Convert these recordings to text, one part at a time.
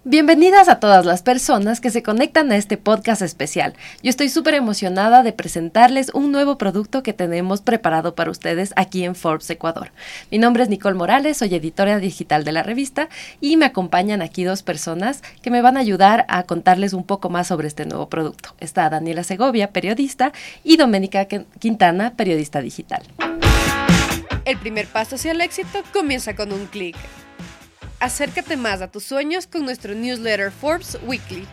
Bienvenidas a todas las personas que se conectan a este podcast especial. Yo estoy súper emocionada de presentarles un nuevo producto que tenemos preparado para ustedes aquí en Forbes Ecuador. Mi nombre es Nicole Morales, soy editora digital de la revista y me acompañan aquí dos personas que me van a ayudar a contarles un poco más sobre este nuevo producto. Está Daniela Segovia, periodista, y Doménica Quintana, periodista digital. El primer paso hacia el éxito comienza con un clic. Acércate más a tus sueños con nuestro newsletter Forbes Weekly.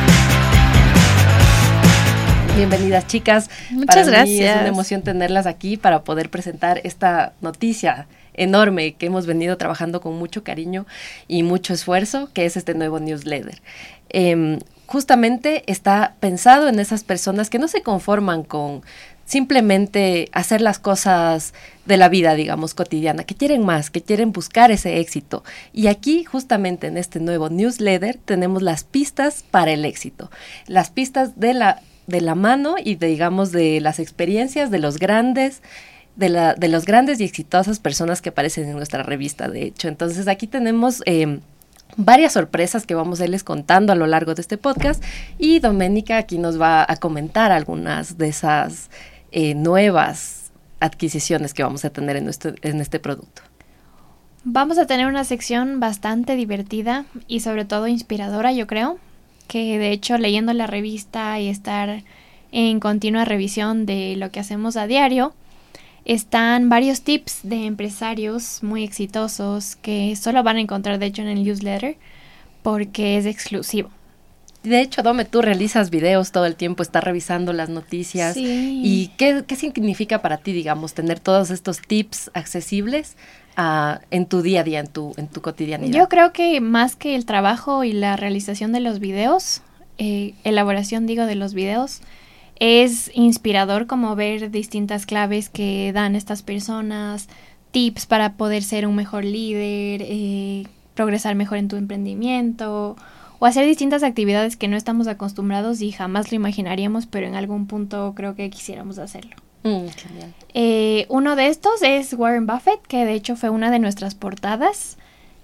Bienvenidas, chicas. Muchas gracias. Mí es una emoción tenerlas aquí para poder presentar esta noticia enorme que hemos venido trabajando con mucho cariño y mucho esfuerzo, que es este nuevo newsletter. Justamente está pensado en esas personas que no se conforman con simplemente hacer las cosas de la vida, digamos, cotidiana, que quieren más, que quieren buscar ese éxito. Y aquí, justamente en este nuevo newsletter, tenemos las pistas para el éxito. Las pistas de la mano y, digamos, de las experiencias de los grandes, de los grandes y exitosas personas que aparecen en nuestra revista, de hecho. Entonces, aquí tenemos varias sorpresas que vamos a irles contando a lo largo de este podcast. Y Doménica aquí nos va a comentar algunas de esas nuevas adquisiciones que vamos a tener en este producto. Vamos a tener una sección bastante divertida y sobre todo inspiradora, yo creo, que de hecho leyendo la revista y estar en continua revisión de lo que hacemos a diario, están varios tips de empresarios muy exitosos que solo van a encontrar de hecho en el newsletter porque es exclusivo. De hecho, Dome, tú realizas videos todo el tiempo, estás revisando las noticias. Sí. ¿Y qué significa para ti, digamos, tener todos estos tips accesibles en tu día a día, en tu cotidianidad? Yo creo que más que el trabajo y la realización de los videos, elaboración, de los videos, es inspirador como ver distintas claves que dan estas personas, tips para poder ser un mejor líder, progresar mejor en tu emprendimiento, o hacer distintas actividades que no estamos acostumbrados y jamás lo imaginaríamos, pero en algún punto creo que quisiéramos hacerlo. Genial. Uno de estos es Warren Buffett, que de hecho fue una de nuestras portadas,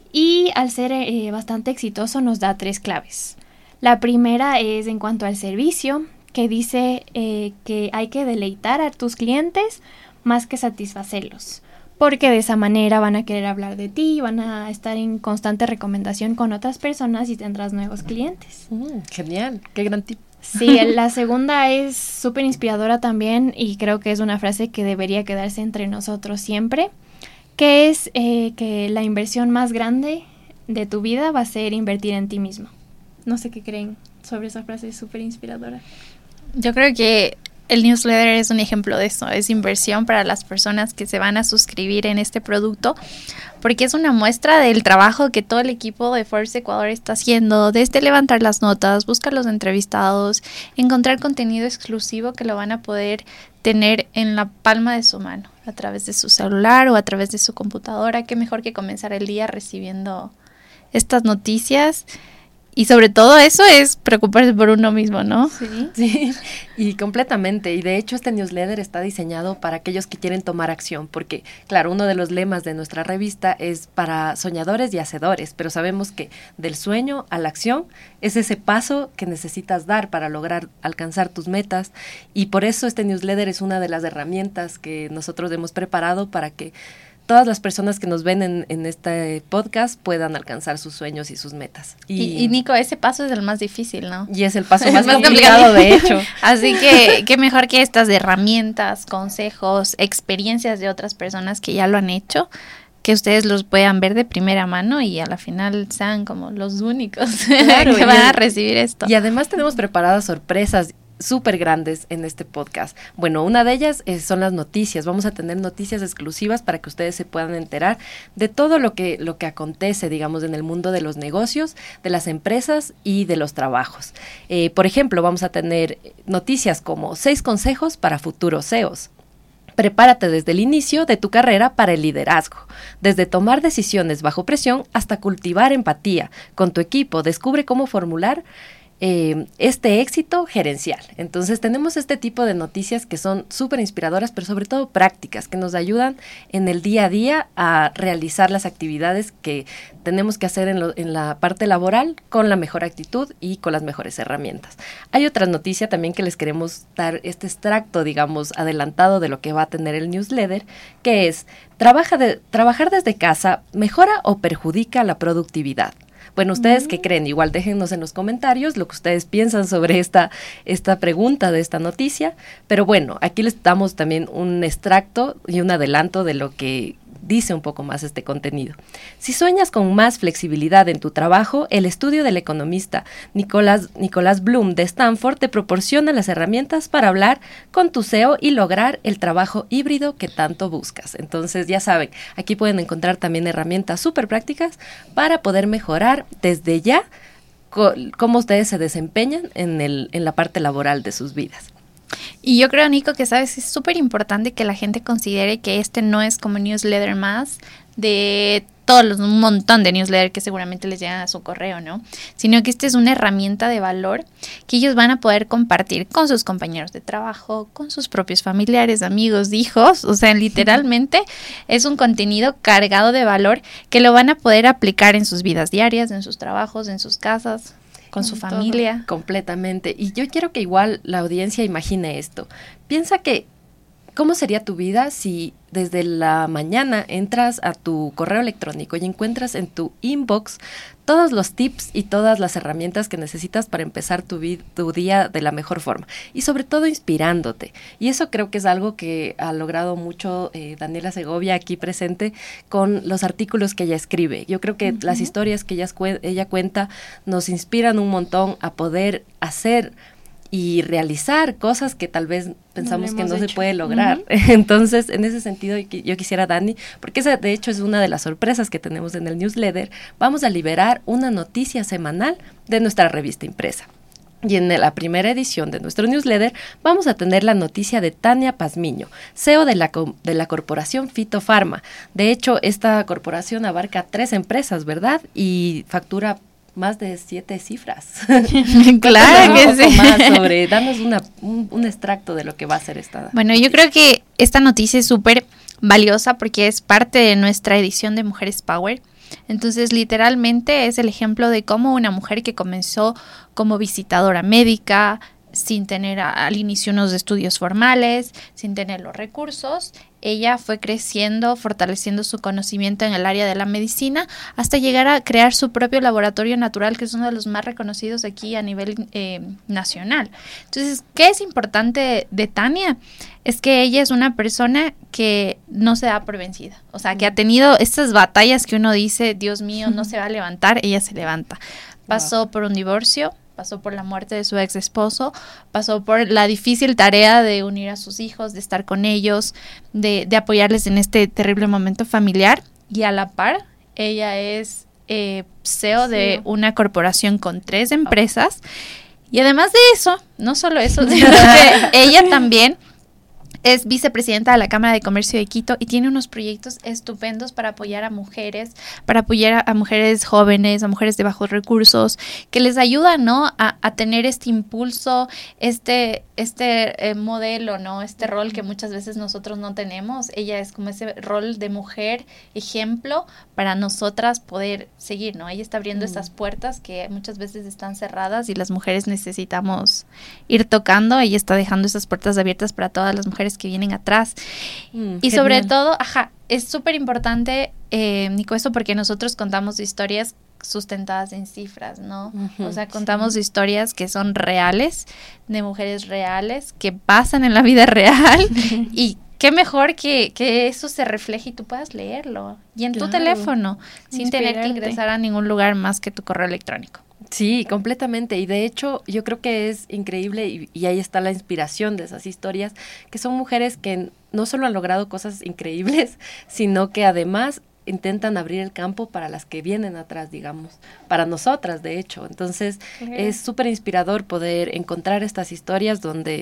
y al ser bastante exitoso nos da 3 claves. La primera es en cuanto al servicio, que dice que hay que deleitar a tus clientes más que satisfacerlos, porque de esa manera van a querer hablar de ti, van a estar en constante recomendación con otras personas y tendrás nuevos clientes. Genial, qué gran tip. Sí, la segunda es súper inspiradora también y creo que es una frase que debería quedarse entre nosotros siempre, que es que la inversión más grande de tu vida va a ser invertir en ti mismo. No sé qué creen sobre esa frase, es súper inspiradora. Yo creo que el newsletter es un ejemplo de eso, es inversión para las personas que se van a suscribir en este producto, porque es una muestra del trabajo que todo el equipo de Forbes Ecuador está haciendo, desde levantar las notas, buscar los entrevistados, encontrar contenido exclusivo que lo van a poder tener en la palma de su mano, a través de su celular o a través de su computadora. Qué mejor que comenzar el día recibiendo estas noticias. Y sobre todo eso es preocuparse por uno mismo, ¿no? Sí, y completamente. Y de hecho este newsletter está diseñado para aquellos que quieren tomar acción, porque claro, uno de los lemas de nuestra revista es para soñadores y hacedores, pero sabemos que del sueño a la acción es ese paso que necesitas dar para lograr alcanzar tus metas, y por eso este newsletter es una de las herramientas que nosotros hemos preparado para que todas las personas que nos ven en este podcast puedan alcanzar sus sueños y sus metas. Y Nico, ese paso es el más difícil, ¿no? Y es el paso más complicado, de hecho. Así que qué mejor que estas herramientas, consejos, experiencias de otras personas que ya lo han hecho, que ustedes los puedan ver de primera mano y a la final sean como los únicos claro, que van a recibir esto. Y además tenemos preparadas sorpresas súper grandes en este podcast. Bueno, una de ellas son las noticias. Vamos a tener noticias exclusivas para que ustedes se puedan enterar de todo lo que acontece, digamos, en el mundo de los negocios, de las empresas y de los trabajos. Por ejemplo, vamos a tener noticias como 6 consejos para futuros CEOs. Prepárate desde el inicio de tu carrera para el liderazgo. Desde tomar decisiones bajo presión hasta cultivar empatía con tu equipo. Descubre cómo formular este éxito gerencial. Entonces tenemos este tipo de noticias que son súper inspiradoras, pero sobre todo prácticas, que nos ayudan en el día a día a realizar las actividades que tenemos que hacer en la parte laboral con la mejor actitud y con las mejores herramientas. Hay otra noticia también que les queremos dar este extracto, digamos, adelantado de lo que va a tener el newsletter, que es: trabajar desde casa mejora o perjudica la productividad. Bueno, ¿ustedes qué creen? Igual déjennos en los comentarios lo que ustedes piensan sobre esta pregunta de esta noticia. Pero bueno, aquí les damos también un extracto y un adelanto de lo que dice un poco más este contenido. Si sueñas con más flexibilidad en tu trabajo, el estudio del economista Nicholas Bloom de Stanford te proporciona las herramientas para hablar con tu CEO y lograr el trabajo híbrido que tanto buscas. Entonces, ya saben, aquí pueden encontrar también herramientas súper prácticas para poder mejorar desde ya cómo ustedes se desempeñan en la parte laboral de sus vidas. Y yo creo, Nico, que sabes, es súper importante que la gente considere que este no es como newsletter más de un montón de newsletters que seguramente les llegan a su correo, ¿no? Sino que esta es una herramienta de valor que ellos van a poder compartir con sus compañeros de trabajo, con sus propios familiares, amigos, hijos. O sea, literalmente es un contenido cargado de valor que lo van a poder aplicar en sus vidas diarias, en sus trabajos, en sus casas, con su familia. Completamente. Y yo quiero que igual la audiencia imagine esto. Piensa que, ¿cómo sería tu vida si desde la mañana entras a tu correo electrónico y encuentras en tu inbox todos los tips y todas las herramientas que necesitas para empezar tu día de la mejor forma? Y sobre todo inspirándote. Y eso creo que es algo que ha logrado mucho Daniela Segovia aquí presente con los artículos que ella escribe. Yo creo que las historias que ella cuenta nos inspiran un montón a poder hacer y realizar cosas que tal vez pensamos que no se puede lograr. Entonces, en ese sentido, yo quisiera, Dani, porque esa de hecho es una de las sorpresas que tenemos en el newsletter, vamos a liberar una noticia semanal de nuestra revista impresa. Y en la primera edición de nuestro newsletter vamos a tener la noticia de Tania Pazmiño, CEO de la corporación Fitofarma. De hecho, esta corporación abarca 3 empresas, ¿verdad? Y factura más de 7 cifras. Claro que sí. Danos un extracto de lo que va a ser esta. Bueno, yo creo que esta noticia es súper valiosa porque es parte de nuestra edición de Mujeres Power. Entonces, literalmente es el ejemplo de cómo una mujer que comenzó como visitadora médica, sin tener al inicio unos estudios formales, sin tener los recursos, ella fue creciendo, fortaleciendo su conocimiento en el área de la medicina hasta llegar a crear su propio laboratorio natural, que es uno de los más reconocidos aquí a nivel nacional. Entonces, ¿qué es importante de Tania? Es que ella es una persona que no se da por vencida. O sea, que ha tenido estas batallas que uno dice, Dios mío, no se va a levantar, ella se levanta. Pasó por un divorcio, pasó por la muerte de su ex esposo, pasó por la difícil tarea de unir a sus hijos, de estar con ellos, de apoyarles en este terrible momento familiar, y a la par, ella es CEO de una corporación con 3 empresas, y además de eso, no solo eso, sino que ella también es vicepresidenta de la Cámara de Comercio de Quito y tiene unos proyectos estupendos para apoyar a mujeres jóvenes, a mujeres de bajos recursos, que les ayudan, ¿no? a tener este impulso, este modelo, ¿no? Este rol que muchas veces nosotros no tenemos. Ella es como ese rol de mujer ejemplo para nosotras poder seguir, ¿no? Ella está abriendo esas puertas que muchas veces están cerradas y las mujeres necesitamos ir tocando. Ella está dejando esas puertas abiertas para todas las mujeres que vienen atrás. Y sobre todo, es súper importante, Nico, eso porque nosotros contamos historias sustentadas en cifras, ¿no? O sea, contamos historias que son reales, de mujeres reales, que pasan en la vida real y qué mejor que eso se refleje y tú puedas leerlo y en tu teléfono, sin tener que ingresar a ningún lugar más que tu correo electrónico. Sí, completamente. Y de hecho, yo creo que es increíble y ahí está la inspiración de esas historias, que son mujeres que no solo han logrado cosas increíbles, sino que además intentan abrir el campo para las que vienen atrás, digamos, para nosotras, de hecho. Entonces, es súper inspirador poder encontrar estas historias donde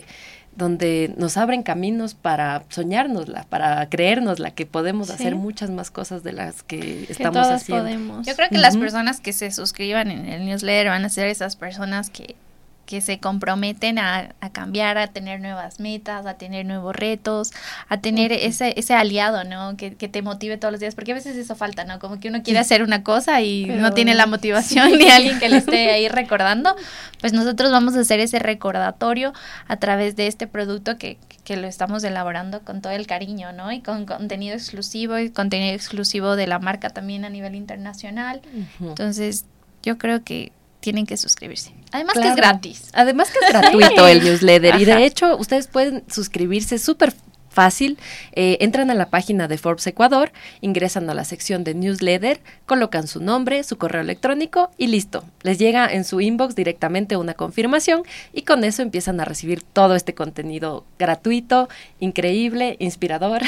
nos abren caminos para soñárnosla, para creérnosla, que podemos hacer muchas más cosas de las que estamos haciendo. Podemos. Yo creo que las personas que se suscriban en el newsletter van a ser esas personas que que se comprometen a cambiar, a tener nuevas metas, a tener nuevos retos, a tener ese aliado, ¿no? Que te motive todos los días, porque a veces eso falta, ¿no? Como que uno quiere hacer una cosa y no tiene la motivación ni alguien que le esté ahí recordando. Pues nosotros vamos a hacer ese recordatorio a través de este producto que lo estamos elaborando con todo el cariño, ¿no? Y con contenido exclusivo y contenido exclusivo de la marca también a nivel internacional. Entonces, yo creo que tienen que suscribirse. Además que es gratis. Además que es gratuito el newsletter. Y de hecho, ustedes pueden suscribirse súper fácil. Entran a la página de Forbes Ecuador, ingresan a la sección de newsletter, colocan su nombre, su correo electrónico y listo. Les llega en su inbox directamente una confirmación y con eso empiezan a recibir todo este contenido gratuito, increíble, inspirador.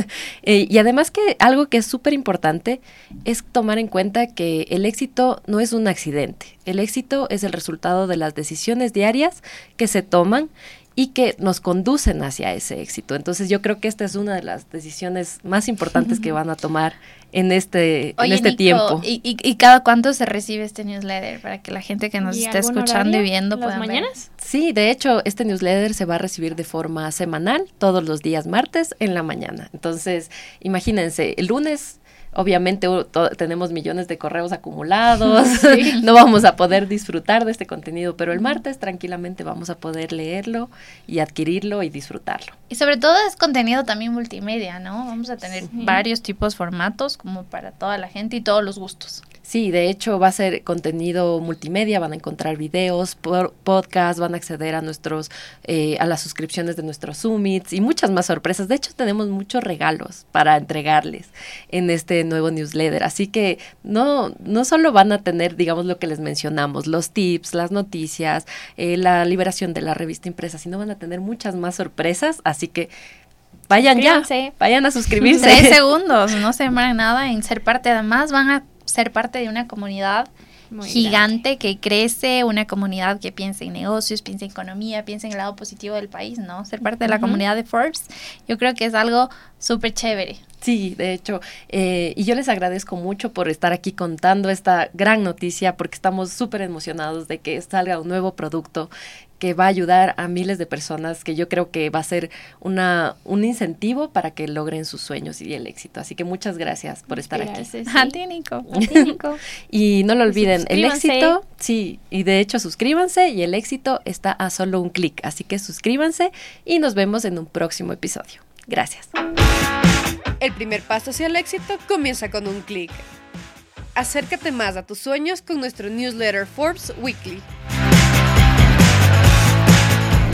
Y además que algo que es súper importante es tomar en cuenta que el éxito no es un accidente. El éxito es el resultado de las decisiones diarias que se toman y que nos conducen hacia ese éxito. Entonces yo creo que esta es una de las decisiones más importantes que van a tomar en este Nico, tiempo. ¿Y cada cuánto se recibe este newsletter para que la gente que nos está escuchando y viendo pueda ver? Sí, de hecho, este newsletter se va a recibir de forma semanal, todos los días martes en la mañana. Entonces, imagínense, el lunes obviamente tenemos millones de correos acumulados, no vamos a poder disfrutar de este contenido, pero el martes tranquilamente vamos a poder leerlo y adquirirlo y disfrutarlo. Y sobre todo es contenido también multimedia, ¿no? Vamos a tener varios tipos, formatos, como para toda la gente y todos los gustos. Sí, de hecho va a ser contenido multimedia, van a encontrar videos, podcasts, van a acceder a a las suscripciones de nuestros summits y muchas más sorpresas. De hecho, tenemos muchos regalos para entregarles en este nuevo newsletter. Así que no solo van a tener, digamos, lo que les mencionamos, los tips, las noticias, la liberación de la revista impresa, sino van a tener muchas más sorpresas. Así que vayan a suscribirse. 3 segundos, no se demoran nada en ser parte. Además, van a ser parte de una comunidad muy gigante que crece, una comunidad que piensa en negocios, piensa en economía, piensa en el lado positivo del país, ¿no? Ser parte de la comunidad de Forbes, yo creo que es algo súper chévere. Sí, de hecho, y yo les agradezco mucho por estar aquí contando esta gran noticia, porque estamos súper emocionados de que salga un nuevo producto que va a ayudar a miles de personas, que yo creo que va a ser un incentivo para que logren sus sueños y el éxito. Así que muchas gracias por estar aquí. Sí. A ti, Nico. Y no lo olviden, el éxito, sí, y de hecho suscríbanse y el éxito está a solo un clic. Así que suscríbanse y nos vemos en un próximo episodio. Gracias. El primer paso hacia el éxito comienza con un clic. Acércate más a tus sueños con nuestro newsletter Forbes Weekly.